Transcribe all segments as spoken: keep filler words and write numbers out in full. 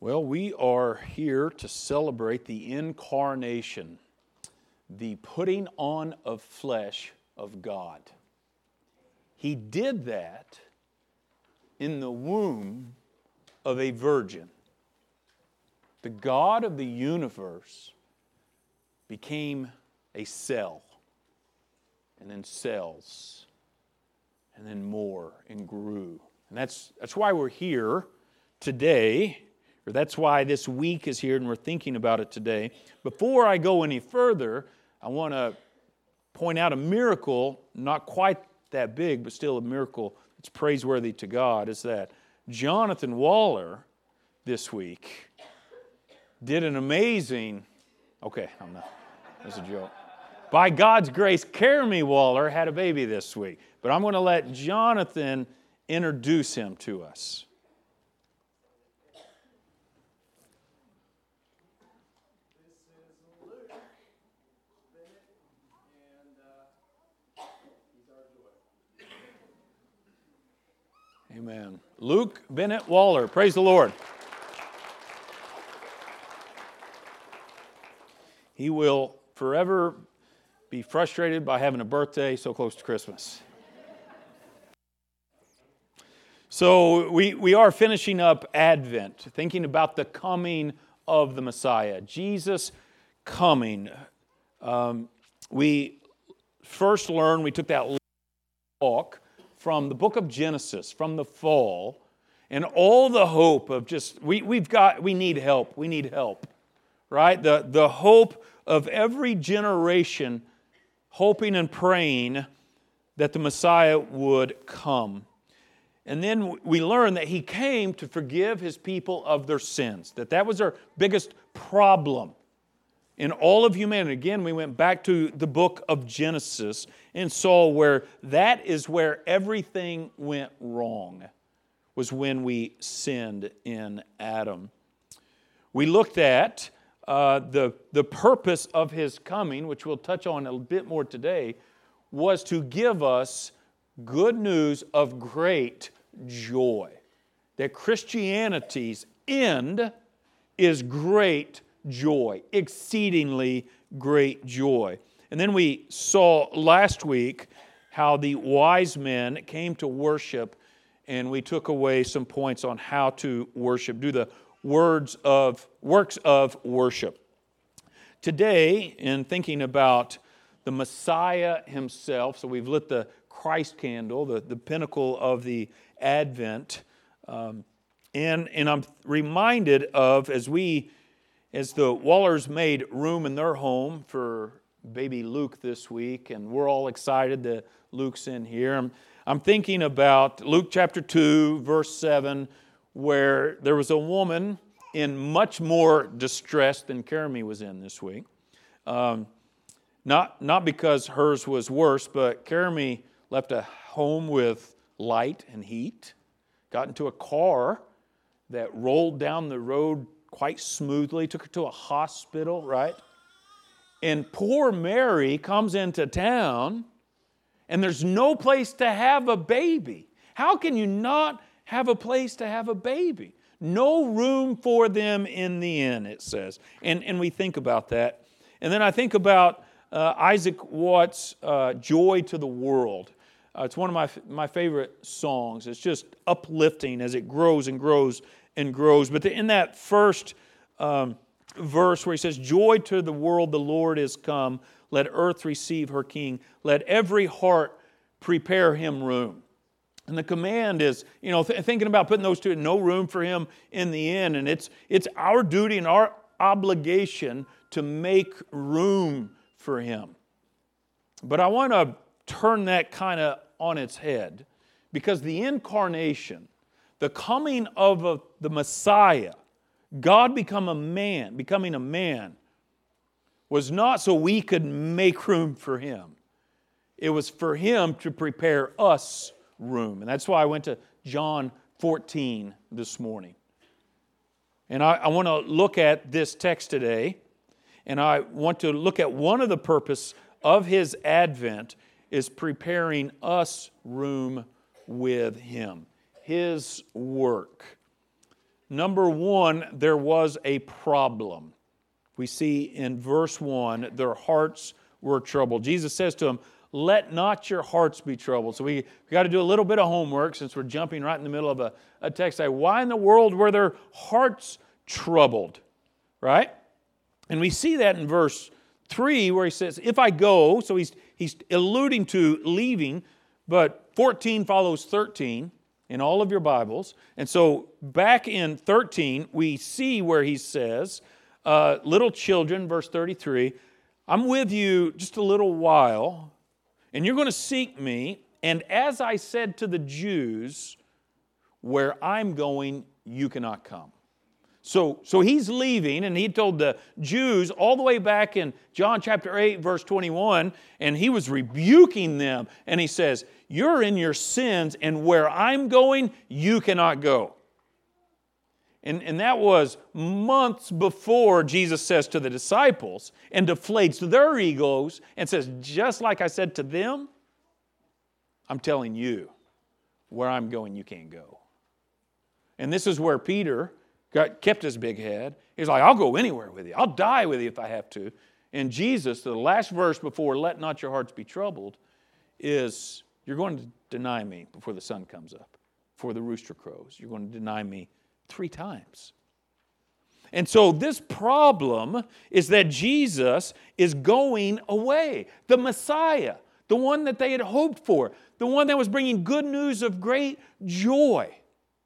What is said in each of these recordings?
Well, we are here to celebrate the incarnation, the putting on of flesh of God. He did that in the womb of a virgin. The God of the universe became a cell, and then cells, and then more, and grew. And that's, that's why we're here today. Or that's why this week is here and we're thinking about it today. Before I go any further, I want to point out a miracle, not quite that big, but still a miracle that's praiseworthy to God, is that Jonathan Waller this week did an amazing, okay, I'm not, that's a joke. By God's grace, Carmy Waller had a baby this week. But I'm going to let Jonathan introduce him to us. Amen. Luke Bennett Waller. Praise the Lord. He will forever be frustrated by having a birthday so close to Christmas. So we, we are finishing up Advent, thinking about the coming of the Messiah, Jesus coming. Um, we first learned, we took that walk from the book of Genesis, from the fall, and all the hope of just, we, we've got, we need help, we need help, right? The, the hope of every generation hoping and praying that the Messiah would come. And then we learn that He came to forgive His people of their sins, that that was our biggest problem in all of humanity. Again, we went back to the book of Genesis and saw where that is where everything went wrong, was when we sinned in Adam. We looked at uh, the, the purpose of His coming, which we'll touch on a bit more today, was to give us good news of great joy. That Christianity's end is great joy, exceedingly great joy. And then we saw last week how the wise men came to worship, and we took away some points on how to worship, do the words of works of worship. Today, in thinking about the Messiah Himself, so we've lit the Christ candle, the, the pinnacle of the Advent, um, and, and I'm reminded of, as we As the Wallers made room in their home for baby Luke this week, and we're all excited that Luke's in here. I'm, I'm thinking about Luke chapter two, verse seven, where there was a woman in much more distress than Carmy was in this week. Um, not, not because hers was worse, but Carmy left a home with light and heat, got into a car that rolled down the road quite smoothly, took her to a hospital, right? And poor Mary comes into town, and there's no place to have a baby. How can you not have a place to have a baby? No room for them in the inn, it says. And, and we think about that. And then I think about uh, Isaac Watts' uh, Joy to the World. Uh, it's one of my, my favorite songs. It's just uplifting as it grows and grows and grows. But in that first um, verse where he says, "Joy to the world, the Lord is come. Let earth receive her King. Let every heart prepare Him room." And the command is, you know, th- thinking about putting those two, no room for Him in the inn. And it's, it's our duty and our obligation to make room for Him. But I want to turn that kind of on its head, because the incarnation, the coming of a, the Messiah, God become a man, becoming a man, was not so we could make room for Him. It was for Him to prepare us room. And that's why I went to John fourteen this morning. And I, I want to look at this text today, and I want to look at one of the purposes of His advent is preparing us room with Him. His work. Number one, there was a problem. We see in verse one, their hearts were troubled. Jesus says to them, let not your hearts be troubled. So we, we got to do a little bit of homework since we're jumping right in the middle of a, a text. Like, why in the world were their hearts troubled? Right? And we see that in verse three where he says, if I go, so he's, he's alluding to leaving, but fourteen follows thirteen in all of your Bibles. And so back in thirteen, we see where he says, uh, little children, verse thirty-three, I'm with you just a little while, and you're going to seek me, and as I said to the Jews, where I'm going, you cannot come. So, so he's leaving, and he told the Jews all the way back in John chapter eight, verse twenty-one, and he was rebuking them, and he says, you're in your sins, and where I'm going, you cannot go. And, and that was months before Jesus says to the disciples and deflates their egos and says, just like I said to them, I'm telling you, where I'm going, you can't go. And this is where Peter got, kept his big head. He's like, I'll go anywhere with you. I'll die with you if I have to. And Jesus, the last verse before, let not your hearts be troubled, is you're going to deny me before the sun comes up, before the rooster crows. You're going to deny me three times. And so this problem is that Jesus is going away. The Messiah, the one that they had hoped for, the one that was bringing good news of great joy,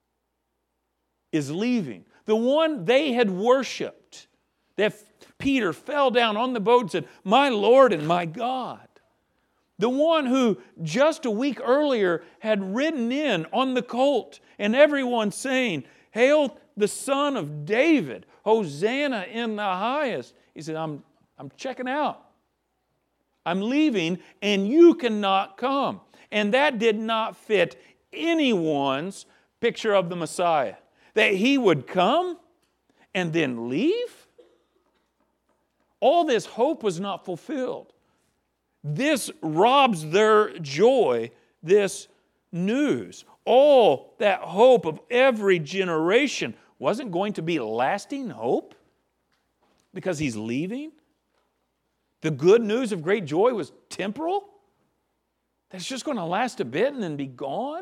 is leaving. The one they had worshiped, that Peter fell down on the boat and said, my Lord and my God. The one who just a week earlier had ridden in on the colt and everyone saying, hail the Son of David, Hosanna in the highest. He said, I'm, I'm checking out. I'm leaving and you cannot come. And that did not fit anyone's picture of the Messiah. That he would come and then leave? All this hope was not fulfilled. This robs their joy, this news. All that hope of every generation wasn't going to be lasting hope because he's leaving. The good news of great joy was temporal. That's just going to last a bit and then be gone.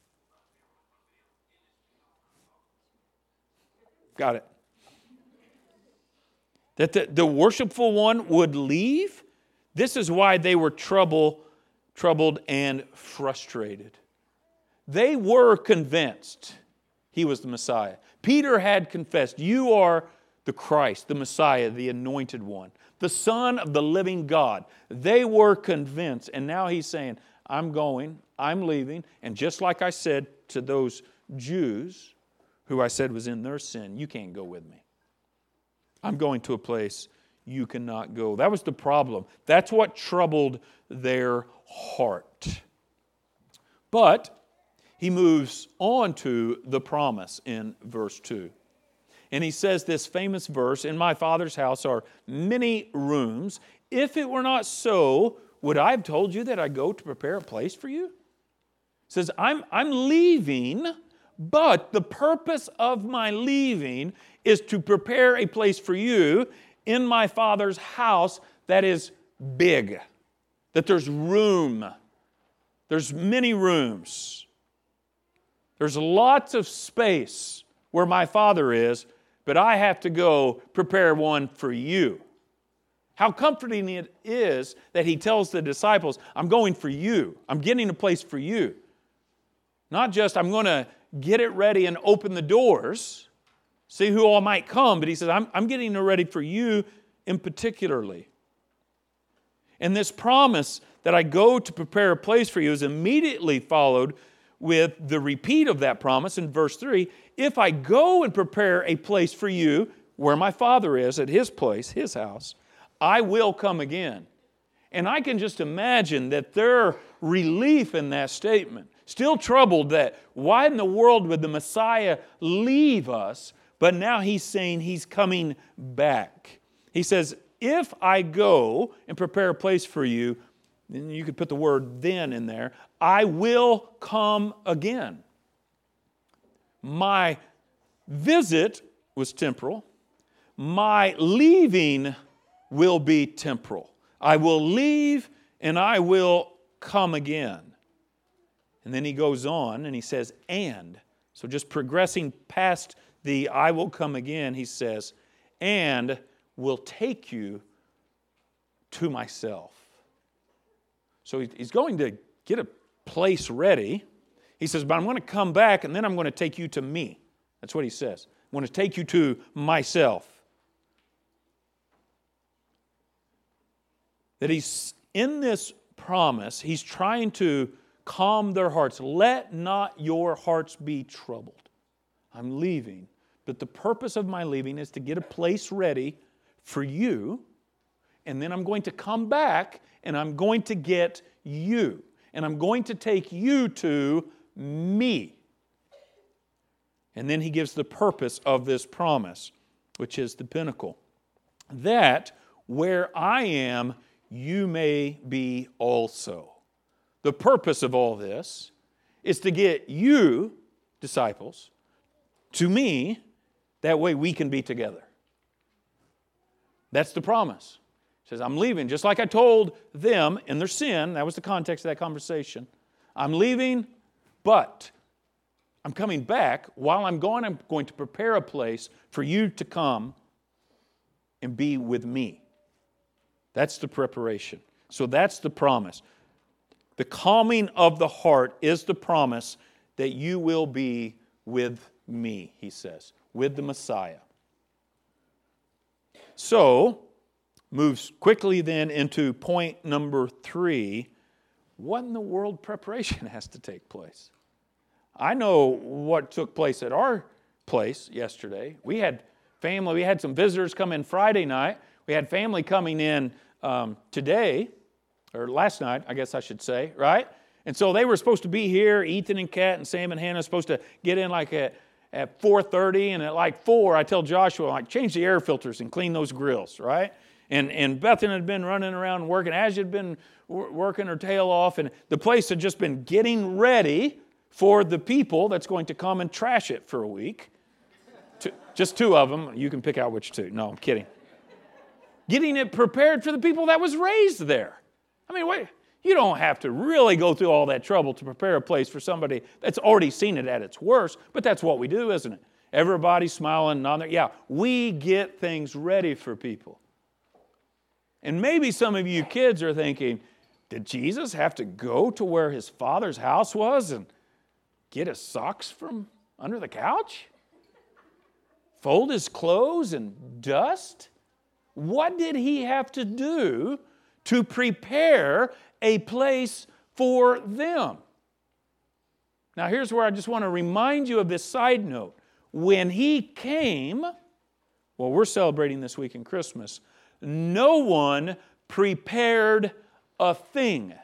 Got it. That the, the worshipful one would leave. This is why they were trouble, troubled and frustrated. They were convinced he was the Messiah. Peter had confessed, you are the Christ, the Messiah, the anointed one, the Son of the living God. They were convinced. And now he's saying, I'm going, I'm leaving. And just like I said to those Jews, who I said was in their sin, you can't go with me. I'm going to a place you cannot go. That was the problem. That's what troubled their heart. But he moves on to the promise in verse two. And he says this famous verse, in my Father's house are many rooms. If it were not so, would I have told you that I go to prepare a place for you? He says, I'm, I'm leaving, but the purpose of my leaving is to prepare a place for you in my Father's house that is big, that there's room. There's many rooms. There's lots of space where my Father is, but I have to go prepare one for you. How comforting it is that he tells the disciples, I'm going for you. I'm getting a place for you. Not just I'm going to get it ready and open the doors, see who all might come, but he says, I'm, I'm getting it ready for you in particularly. And this promise that I go to prepare a place for you is immediately followed with the repeat of that promise in verse three. If I go and prepare a place for you, where my Father is, at His place, His house, I will come again. And I can just imagine that their relief in that statement, still troubled that why in the world would the Messiah leave us? But now he's saying he's coming back. He says, if I go and prepare a place for you, and you could put the word then in there, I will come again. My visit was temporal. My leaving will be temporal. I will leave and I will come again. And then he goes on and he says, and. So just progressing past the I will come again, he says, and will take you to myself. So he's going to get a place ready. He says, but I'm going to come back and then I'm going to take you to me. That's what he says. I'm going to take you to myself. That he's in this promise, he's trying to calm their hearts. Let not your hearts be troubled. I'm leaving. But the purpose of my leaving is to get a place ready for you. And then I'm going to come back and I'm going to get you. And I'm going to take you to me. And then he gives the purpose of this promise, which is the pinnacle. That where I am, you may be also. The purpose of all this is to get you, disciples, to me. That way we can be together. That's the promise. He says, I'm leaving. Just like I told them in their sin, that was the context of that conversation. I'm leaving, but I'm coming back. While I'm gone, I'm going to prepare a place for you to come and be with me. That's the preparation. So that's the promise. The calming of the heart is the promise that you will be with me, he says, with the Messiah. So, moves quickly then into point number three. What in the world preparation has to take place? I know what took place at our place yesterday. We had family, we had some visitors come in Friday night. We had family coming in um, today, or last night, I guess I should say, right? And so they were supposed to be here. Ethan and Kat and Sam and Hannah were supposed to get in like at, at four thirty, and at like four, I tell Joshua, like, change the air filters and clean those grills, right? And and Bethan had been running around and working. As had been working her tail off, and the place had just been getting ready for the people that's going to come and trash it for a week. Two, just two of them. You can pick out which two. No, I'm kidding. Getting it prepared for the people that was raised there. I mean, wait, you don't have to really go through all that trouble to prepare a place for somebody that's already seen it at its worst, but that's what we do, isn't it? Everybody's smiling, nodding. Yeah, we get things ready for people. And maybe some of you kids are thinking, did Jesus have to go to where his father's house was and get his socks from under the couch? Fold his clothes and dust? What did he have to do to prepare a place for them? Now, here's where I just want to remind you of this side note. When he came, well, we're celebrating this week in Christmas, no one prepared a thing.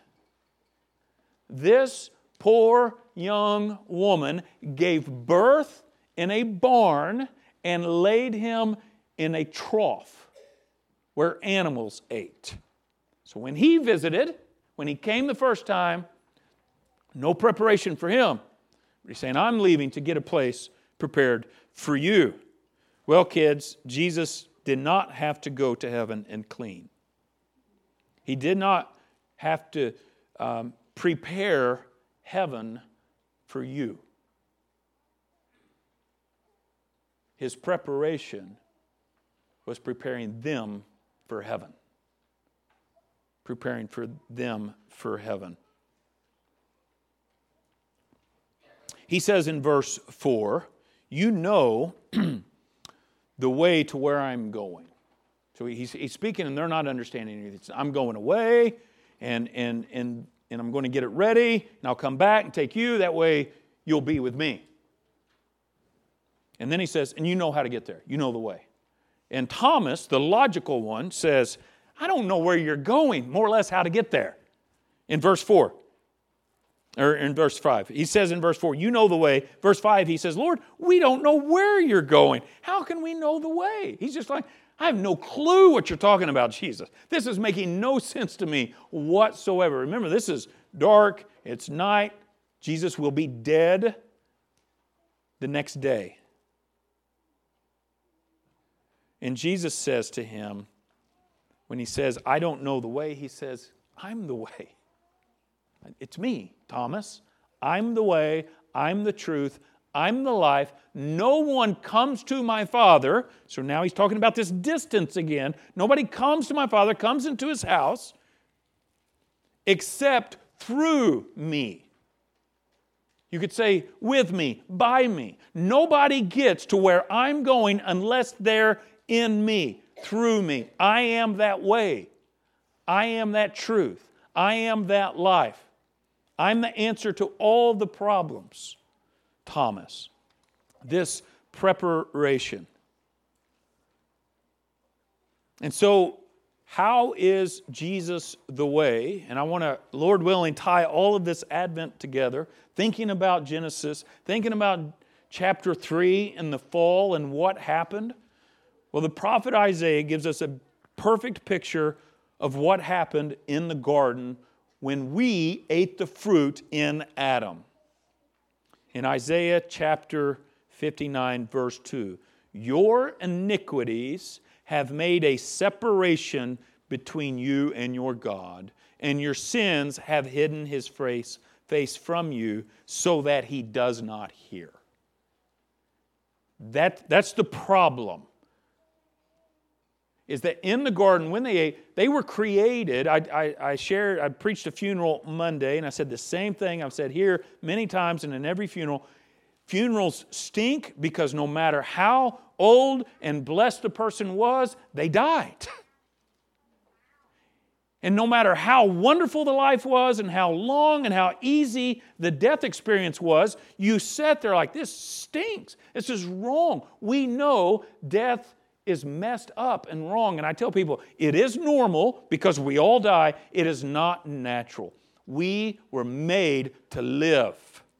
This poor young woman gave birth in a barn and laid him in a trough where animals ate. So when he visited, when he came the first time, no preparation for him. But he's saying, I'm leaving to get a place prepared for you. Well, kids, Jesus did not have to go to heaven and clean. He did not have to um, prepare heaven for you. His preparation was preparing them for heaven. Preparing for them for heaven. He says in verse four, you know the way to where I'm going. So he's, he's speaking and they're not understanding anything. I'm going away and, and, and, and I'm going to get it ready and I'll come back and take you. That way you'll be with me. And then he says, and you know how to get there. You know the way. And Thomas, the logical one, says, I don't know where you're going, more or less how to get there. In verse four, or in verse five, he says in verse four, you know the way. Verse five, he says, Lord, we don't know where you're going. How can we know the way? He's just like, I have no clue what you're talking about, Jesus. This is making no sense to me whatsoever. Remember, this is dark, it's night. Jesus will be dead the next day. And Jesus says to him, when he says, I don't know the way, he says, I'm the way. It's me, Thomas. I'm the way, I'm the truth, I'm the life. No one comes to my Father. So now he's talking about this distance again. Nobody comes to my Father, comes into his house, except through me. You could say, with me, by me. Nobody gets to where I'm going unless they're in me, through me. I am that way. I am that truth. I am that life. I'm the answer to all the problems, Thomas. This preparation. And so, how is Jesus the way? And I want to, Lord willing, tie all of this Advent together, thinking about Genesis, thinking about chapter three and the fall and what happened. Well, the prophet Isaiah gives us a perfect picture of what happened in the garden when we ate the fruit in Adam. In Isaiah chapter fifty-nine, verse two, your iniquities have made a separation between you and your God, and your sins have hidden His face, face from you so that He does not hear. That, that's the problem. Is that in the garden, when they ate, they were created. I, I, I shared, I preached a funeral Monday, and I said the same thing I've said here many times and in every funeral. Funerals stink because no matter how old and blessed the person was, they died. And no matter how wonderful the life was and how long and how easy the death experience was, you sat there like, this stinks. This is wrong. We know death is messed up and wrong. And I tell people, it is normal because we all die. It is not natural. We were made to live.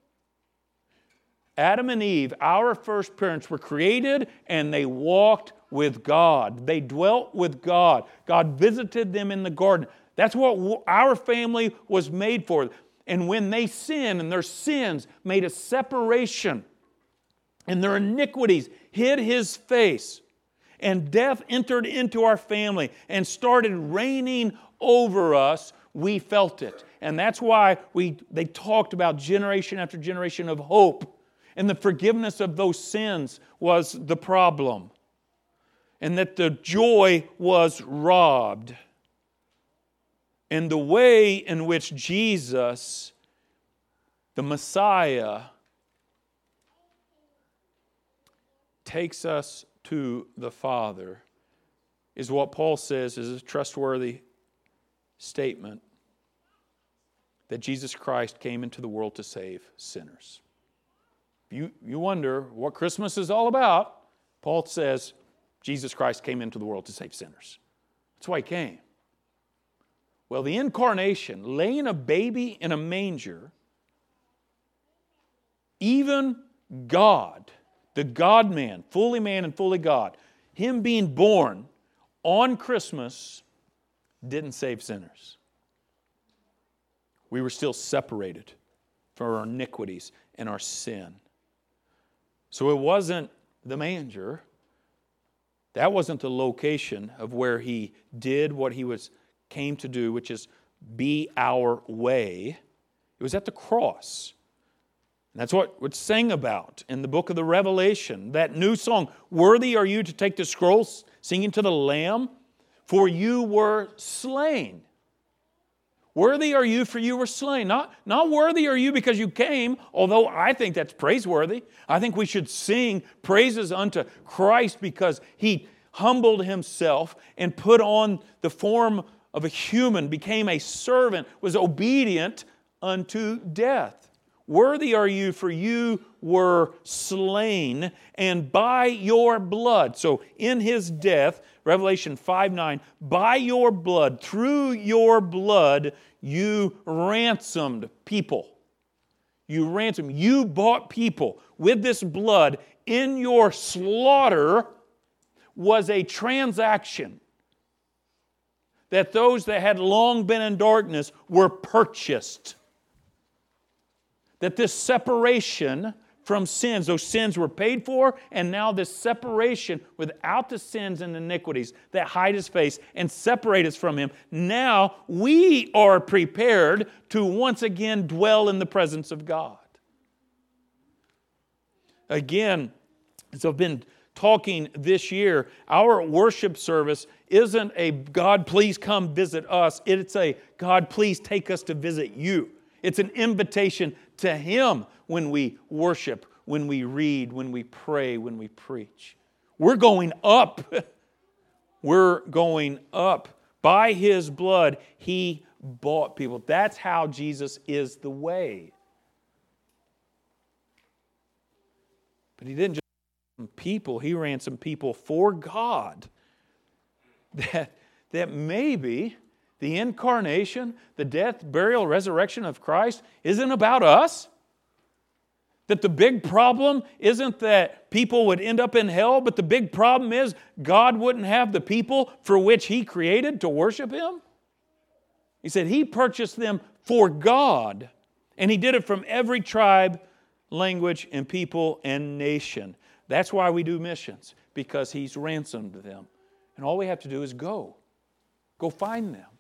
Adam and Eve, our first parents, were created and they walked with God. They dwelt with God. God visited them in the garden. That's what our family was made for. And when they sinned and their sins made a separation and their iniquities hid His face, and death entered into our family and started reigning over us, we felt it. And that's why we they talked about generation after generation of hope. And the forgiveness of those sins was the problem. And that the joy was robbed. And the way in which Jesus, the Messiah, takes us to the Father is what Paul says is a trustworthy statement that Jesus Christ came into the world to save sinners. You, you wonder what Christmas is all about. Paul says Jesus Christ came into the world to save sinners. That's why He came. Well, the incarnation, laying a baby in a manger, even God, the God-man, fully man and fully God, Him being born on Christmas didn't save sinners. We were still separated from our iniquities and our sin. So it wasn't the manger. That wasn't the location of where He did what He was came to do, which is be our way. It was at the cross. And that's what it's sang about in the book of the Revelation. That new song, worthy are you to take the scroll, singing to the Lamb, for you were slain. Worthy are you, for you were slain. Not, not worthy are you because you came, although I think that's praiseworthy. I think we should sing praises unto Christ because He humbled Himself and put on the form of a human, became a servant, was obedient unto death. Worthy are you, for you were slain, and by your blood. So in His death, Revelation five nine, by your blood, through your blood, you ransomed people. You ransomed, you bought people. With this blood, in your slaughter was a transaction that those that had long been in darkness were purchased. That this separation from sins. Those sins were paid for, and now this separation without the sins and iniquities that hide His face and separate us from Him. Now we are prepared to once again dwell in the presence of God. Again, as I've been talking this year, our worship service isn't a God, please come visit us. It's a God, please take us to visit you. It's an invitation to Him when we worship, when we read, when we pray, when we preach. We're going up. We're going up. By His blood, He bought people. That's how Jesus is the way. But He didn't just ransom people. He ransomed people for God. That, that maybe the incarnation, the death, burial, resurrection of Christ isn't about us. That the big problem isn't that people would end up in hell, but the big problem is God wouldn't have the people for which He created to worship Him. He said He purchased them for God, and He did it from every tribe, language, and people and nation. That's why we do missions, because He's ransomed them. And all we have to do is go. Go find them.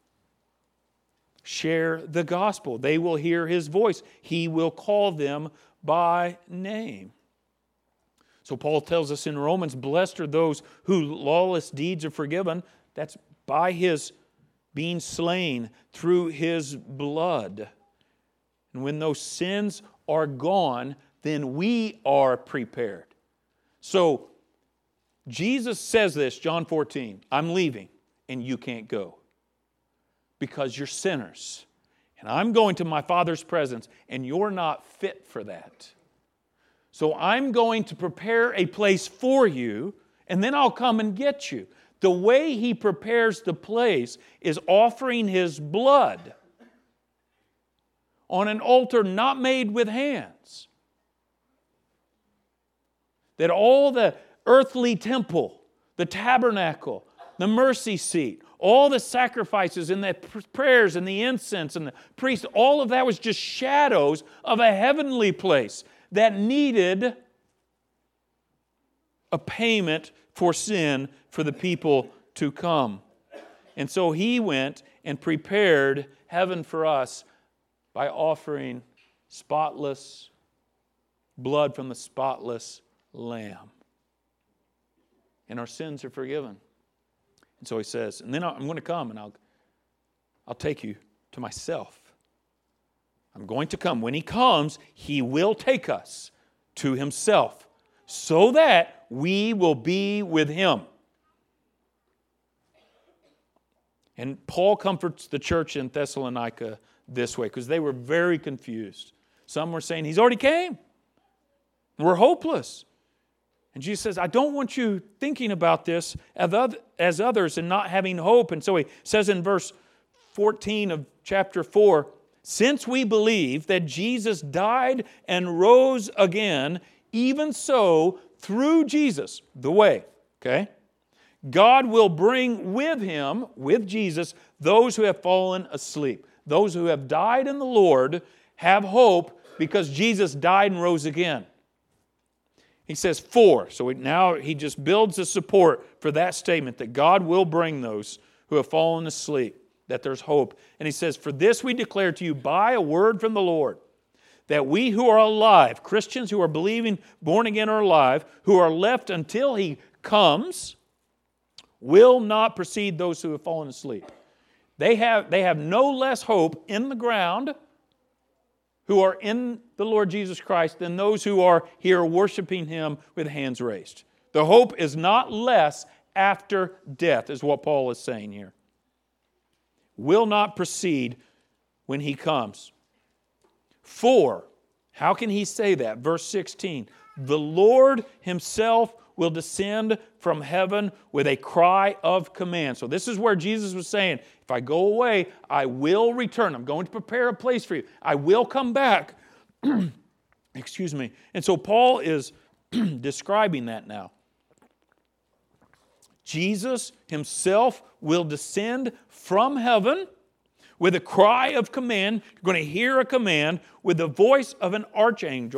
Share the gospel. They will hear His voice. He will call them by name. So Paul tells us in Romans, blessed are those whose lawless deeds are forgiven. That's by His being slain through His blood. And when those sins are gone, then we are prepared. So Jesus says this, John fourteen, I'm leaving and you can't go because you're sinners. And I'm going to my Father's presence, and you're not fit for that. So I'm going to prepare a place for you, and then I'll come and get you. The way He prepares the place is offering His blood on an altar not made with hands. That all the earthly temple, the tabernacle, the mercy seat, all the sacrifices and the prayers and the incense and the priest, all of that was just shadows of a heavenly place that needed a payment for sin for the people to come. And so He went and prepared heaven for us by offering spotless blood from the spotless Lamb. And our sins are forgiven. And so He says, and then I'm going to come and I'll, I'll take you to myself. I'm going to come. When He comes, He will take us to Himself so that we will be with Him. And Paul comforts the church in Thessalonica this way because they were very confused. Some were saying, He's already came. We're hopeless. And Jesus says, I don't want you thinking about this as others and not having hope. And so He says in verse fourteen of chapter four, since we believe that Jesus died and rose again, even so, through Jesus, the way, okay, God will bring with Him, with Jesus, those who have fallen asleep. Those who have died in the Lord have hope because Jesus died and rose again. He says for, so now he just builds the support for that statement that God will bring those who have fallen asleep, that there's hope. And he says, for this we declare to you by a word from the Lord, that we who are alive, Christians who are believing, born again are alive, who are left until He comes, will not precede those who have fallen asleep. They have, they have no less hope in the ground who are in the Lord Jesus Christ than those who are here worshiping Him with hands raised. The hope is not less after death, is what Paul is saying here. Will not proceed when He comes. For, how can he say that? Verse sixteen, the Lord Himself will descend from heaven with a cry of command. So this is where Jesus was saying, if I go away, I will return. I'm going to prepare a place for you. I will come back. Excuse me. And so Paul is describing that now. Jesus Himself will descend from heaven with a cry of command. You're going to hear a command with the voice of an archangel.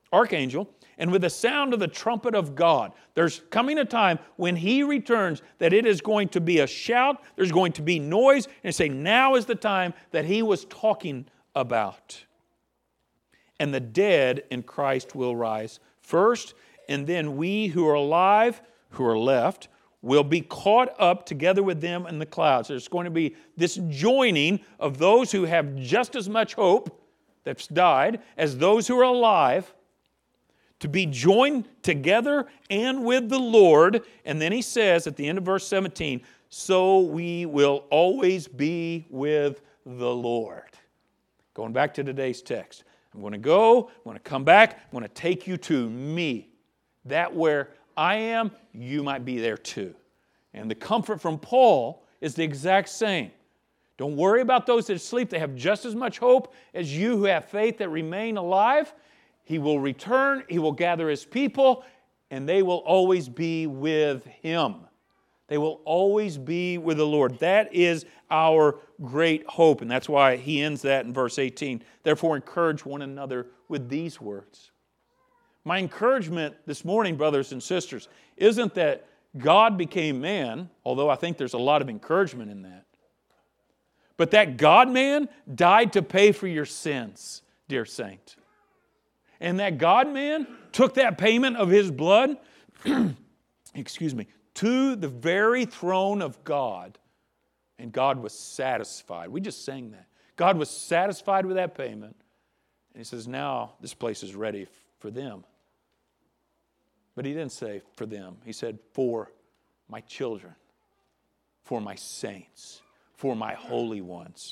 archangel, and with the sound of the trumpet of God. There's coming a time when He returns that it is going to be a shout, there's going to be noise, and say, now is the time that He was talking about. And the dead in Christ will rise first, and then we who are alive, who are left, will be caught up together with them in the clouds. There's going to be this joining of those who have just as much hope that's died as those who are alive, to be joined together and with the Lord. And then he says at the end of verse seventeen, so we will always be with the Lord. Going back to today's text. I'm going to go, I'm going to come back, I'm going to take you to me. That where I am, you might be there too. And the comfort from Paul is the exact same. Don't worry about those that sleep. They have just as much hope as you who have faith that remain alive. He will return, He will gather His people, and they will always be with Him. They will always be with the Lord. That is our great hope, and that's why he ends that in verse eighteen. Therefore, encourage one another with these words. My encouragement this morning, brothers and sisters, isn't that God became man, although I think there's a lot of encouragement in that, but that God-man died to pay for your sins, dear saint. And that God-man took that payment of His blood, excuse me, to the very throne of God, and God was satisfied. We just sang that. God was satisfied with that payment, and He says, now this place is ready for them. But He didn't say for them. He said, for my children, for my saints, for my holy ones.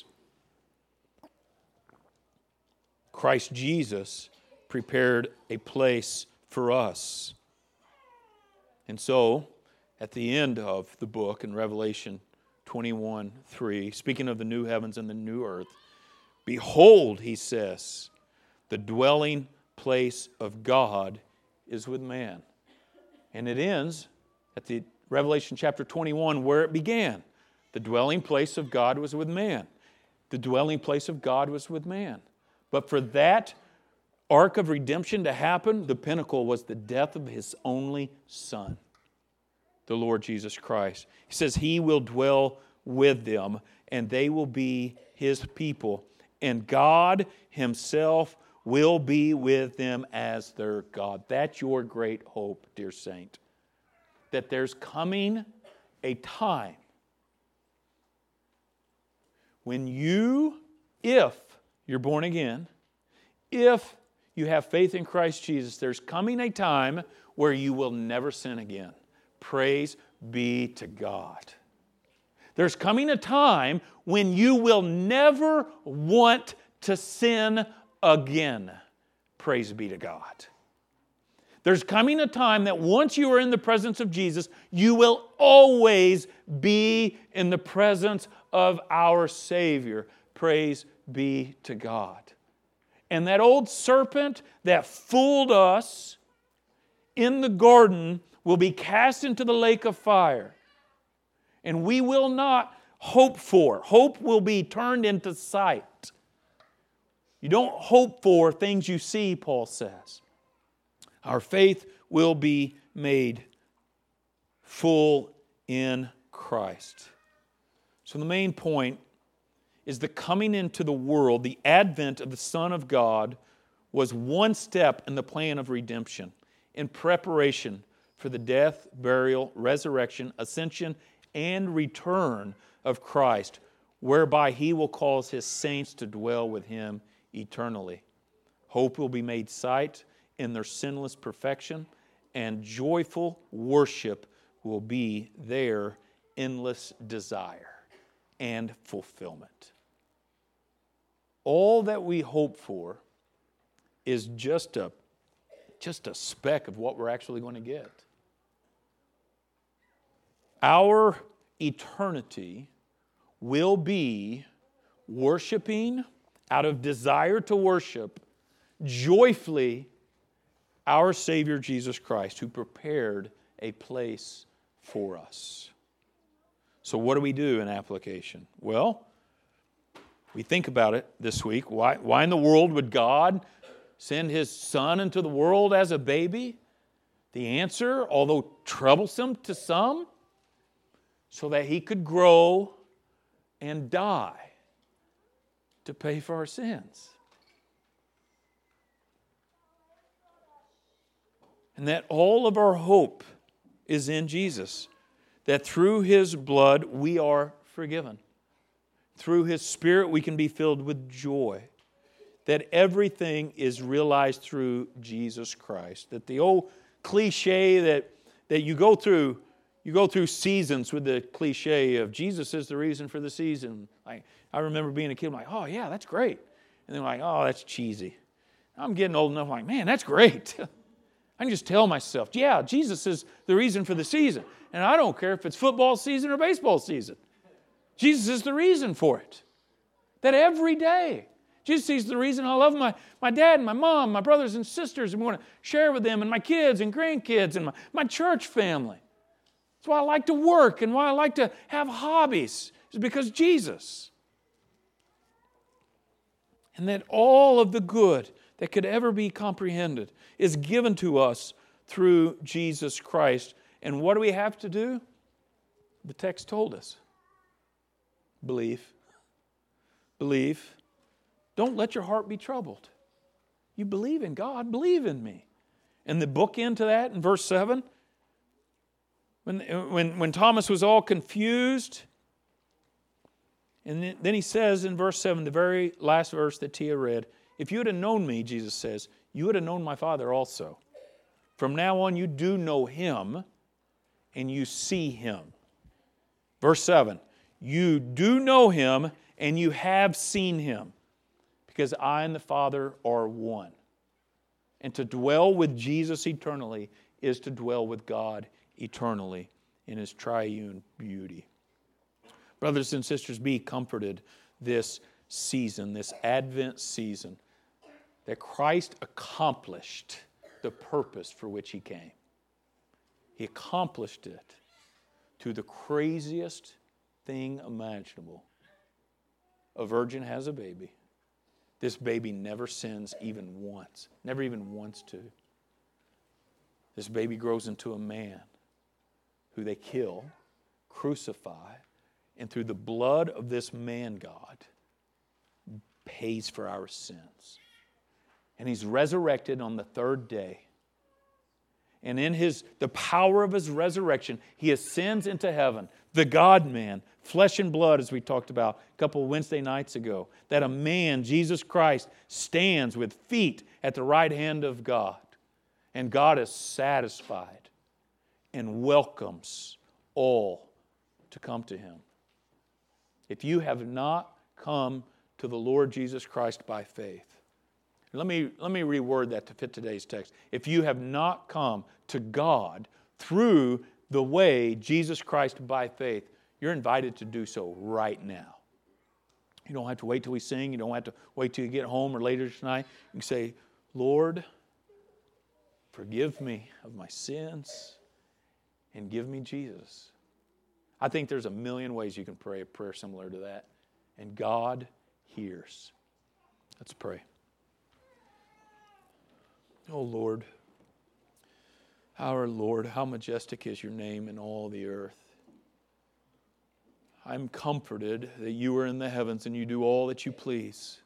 Christ Jesus prepared a place for us. And so, at the end of the book in Revelation twenty-one three, speaking of the new heavens and the new earth, behold, he says, the dwelling place of God is with man. And it ends at the Revelation chapter twenty-one where it began. The dwelling place of God was with man. The dwelling place of God was with man. But for that arc of redemption to happen, the pinnacle was the death of His only Son, the Lord Jesus Christ. He says He will dwell with them, and they will be His people. And God Himself will be with them as their God. That's your great hope, dear saint. That there's coming a time when you, if you're born again, if you have faith in Christ Jesus, there's coming a time where you will never sin again. Praise be to God. There's coming a time when you will never want to sin again. Praise be to God. There's coming a time that once you are in the presence of Jesus, you will always be in the presence of our Savior. Praise be to God. And that old serpent that fooled us in the garden will be cast into the lake of fire. And we will not hope for. Hope will be turned into sight. You don't hope for things you see, Paul says. Our faith will be made full in Christ. So the main point is the coming into the world, the advent of the Son of God, was one step in the plan of redemption, in preparation for the death, burial, resurrection, ascension, and return of Christ, whereby He will cause His saints to dwell with Him eternally. Hope will be made sight in their sinless perfection, and joyful worship will be their endless desire and fulfillment. All that we hope for is just a, just a speck of what we're actually going to get. Our eternity will be worshiping out of desire to worship joyfully our Savior Jesus Christ, who prepared a place for us. So what do we do in application? Well, we think about it this week. Why, why in the world would God send His Son into the world as a baby? The answer, although troublesome to some, so that He could grow and die to pay for our sins. And that all of our hope is in Jesus. That through His blood we are forgiven. Through His Spirit we can be filled with joy. That everything is realized through Jesus Christ. That the old cliche that, that you go through, you go through seasons with the cliche of Jesus is the reason for the season. Like, I remember being a kid, I'm like, oh yeah, that's great. And then like, oh, that's cheesy. I'm getting old enough, I'm like, man, that's great. I can just tell myself, yeah, Jesus is the reason for the season. And I don't care if it's football season or baseball season. Jesus is the reason for it. That every day, Jesus is the reason I love my, my dad and my mom, my brothers and sisters, and want to share with them, and my kids and grandkids and my, my church family. That's why I like to work and why I like to have hobbies, is because Jesus. And that all of the good that could ever be comprehended is given to us through Jesus Christ. And what do we have to do? The text told us. Believe. Believe. Don't let your heart be troubled. You believe in God, believe in me. And the bookend to that in verse seven, when, when, when Thomas was all confused, and then he says in verse seven, the very last verse that Tia read, if you would have known me, Jesus says, you would have known my Father also. From now on, you do know Him, and you see Him. Verse seven, you do know Him, and you have seen Him, because I and the Father are one. And to dwell with Jesus eternally is to dwell with God eternally in His triune beauty. Brothers and sisters, be comforted this season, this Advent season, that Christ accomplished the purpose for which He came. He accomplished it through the craziest thing imaginable. A virgin has a baby. This baby never sins even once, never even wants to. This baby grows into a man who they kill, crucify, and through the blood of this man God pays for our sins. And He's resurrected on the third day. And in his the power of His resurrection, He ascends into heaven, the God-man, flesh and blood, as we talked about a couple of Wednesday nights ago, that a man, Jesus Christ, stands with feet at the right hand of God. And God is satisfied and welcomes all to come to Him. If you have not come to the Lord Jesus Christ by faith, let me, let me reword that to fit today's text. If you have not come to God through the way Jesus Christ by faith, you're invited to do so right now. You don't have to wait till we sing. You don't have to wait till you get home or later tonight. You can say, Lord, forgive me of my sins and give me Jesus. I think there's a million ways you can pray a prayer similar to that. And God hears. Let's pray. Oh Lord, our Lord, how majestic is your name in all the earth. I'm comforted that you are in the heavens and you do all that you please.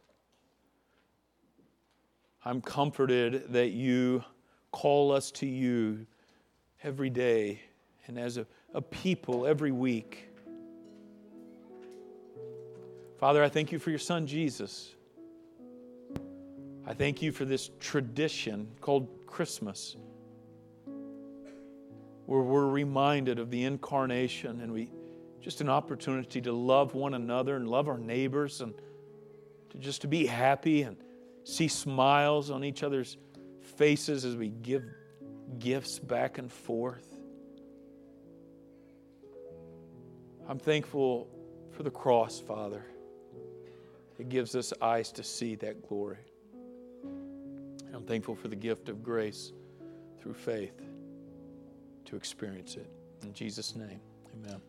I'm comforted that you call us to you every day and as a, a people every week. Father, I thank you for your Son, Jesus. I thank you for this tradition called Christmas, where we're reminded of the incarnation and we just an opportunity to love one another and love our neighbors and to just to be happy and see smiles on each other's faces as we give gifts back and forth. I'm thankful for the cross, Father. It gives us eyes to see that glory. I'm thankful for the gift of grace through faith to experience it. In Jesus' name, amen.